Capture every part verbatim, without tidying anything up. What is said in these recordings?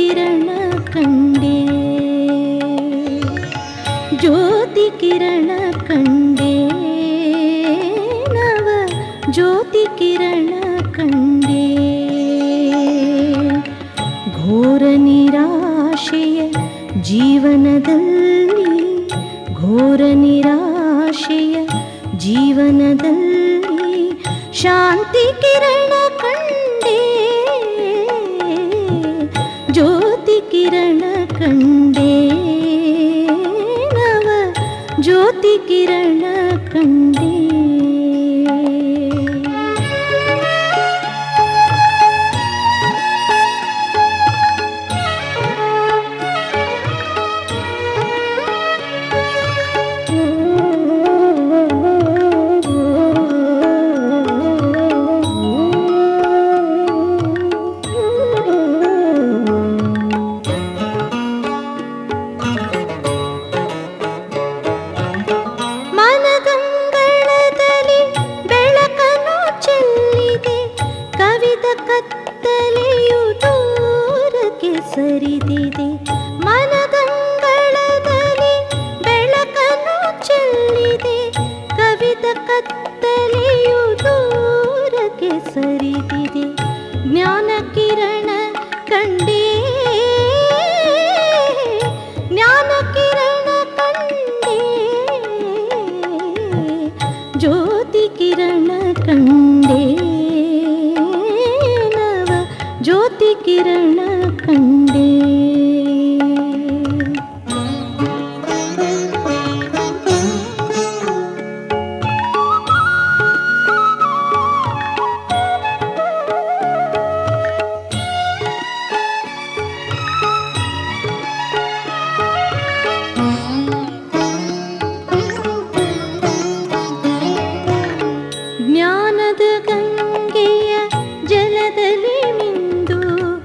ಕಿರಣ ಕಂಡೆ, ಜ್ಯೋತಿ ಕಿರಣ ಕಂಡೆ, ನವ ಜ್ಯೋತಿ ಕಿರಣ ಕಂಡೆ. ಘೋರ ನಿರಾಶೆಯ ಜೀವನದಲ್ಲಿ, ಘೋರ ನಿರಾಶೆಯ ಜೀವನದಲ್ಲಿ ಶಾಂತಿ ಕಿರಣ ಕಂಡೆ, ಜ್ಯೋತಿ ಕಿರಣ ಕಂಡೆ, ನವ ಜ್ಯೋತಿ ಕಿರಣ ಕಂಡೆ. ಸರಿದಿದೆ ಮನದಂಗಳದಲ್ಲಿ ಬೆಳಕನ್ನು ಚೆಲ್ಲಿದೆ, ಕವಿದ ಕತ್ತಲೆಯು ದೂರಕ್ಕೆ ಸರಿದಿದೆ. ಜ್ಞಾನ ಕಿರಣ ಕಂಡೆ, ಜ್ಞಾನ ಕಿರಣ ಕಂಡೆ, ಜ್ಯೋತಿ ಕಿರಣ ಕಂಡೆ, ನವ ಜ್ಯೋತಿ ಕಿರಣ ಕಂಡೆ. ಜ್ಞಾನದ ಗಂಗೆಯ ಜಲದಲ್ಲಿ ಮಿಂದು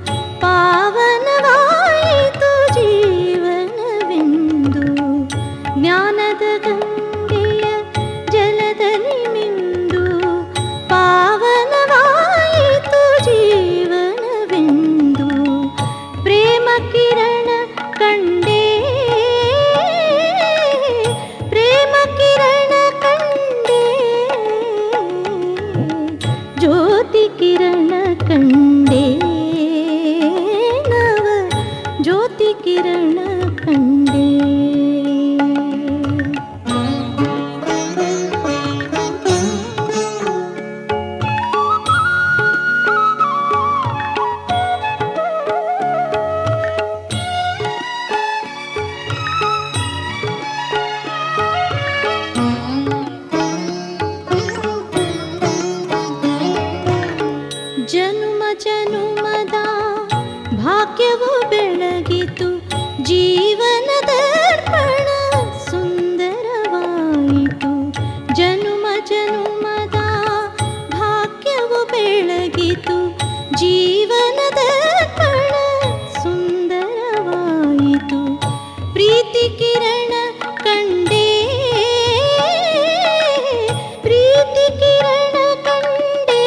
ಪಾವನವಾಯಿತು ಜೀವನವೆಂದು. ಜ್ಞಾನದ ಗಂಗೆಯ ಜಲದಲ್ಲಿ ಮಿಂದು ಪಾವನವಾಯಿತು ಜೀವನವೆಂದು. ಪ್ರೇಮ ಕಿರಣ ಕಂಡೆ, ಪ್ರೇಮ ಕಿರಣ ಕಂಡೆ, ಜ್ಯೋತಿ ಕಿರಣ ಕಂಡೆ, ನವ ಜ್ಯೋತಿ ಕಿರಣ ಕಂಡೆ. ಜನುಮ ಜನುಮದ ಭಾಗ್ಯವು ಬೆಳಗಿತು, ಜೀವನ ದರ್ಪಣ ಸುಂದರವಾಯಿತು. ಜನುಮ ಜನುಮದ ಭಾಗ್ಯವು ಬೆಳಗಿತು, ಜೀವನ ದರ್ಪಣ ಸುಂದರವಾಯಿತು. ಪ್ರೀತಿ ಕಿರಣ ಕಂಡೆ, ಪ್ರೀತಿ ಕಿರಣ ಕಂಡೆ,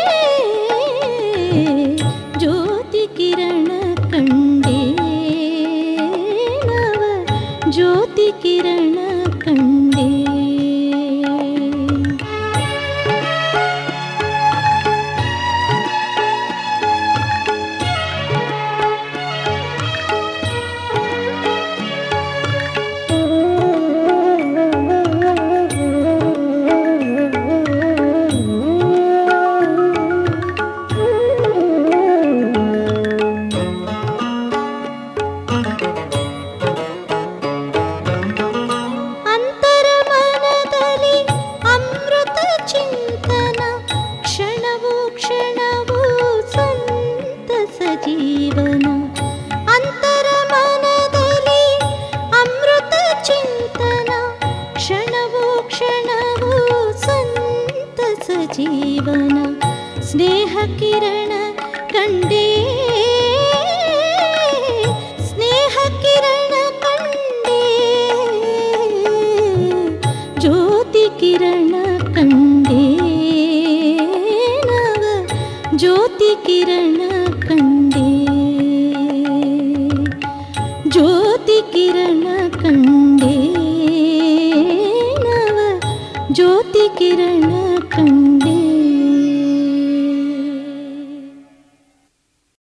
ಜ್ಯೋತಿ ಕಿರಣ ಕಂಡೆ, ನವ ಜ್ಯೋತಿ ಕಿರಣ ಕಂಡೆ. ಜೀವನ ಅಂತರ ಮನದಲ್ಲಿ ಅಮೃತ ಚಿಂತನ, ಕ್ಷಣವೂ ಕ್ಷಣವೂ ಸಂತಸ ಜೀವನ. ಸ್ನೇಹ ಕಿರಣ ಕಂಡೆ, ಸ್ನೇಹ ಕಿರಣ ಕಂಡೆ, ಜ್ಯೋತಿ ಕಿರಣ ಕಂಡೆ, ನವ ಜ್ಯೋತಿ ಕಿರಣ ಕಂಡೆ. ಕಿರಣ ಕಂಡೆ.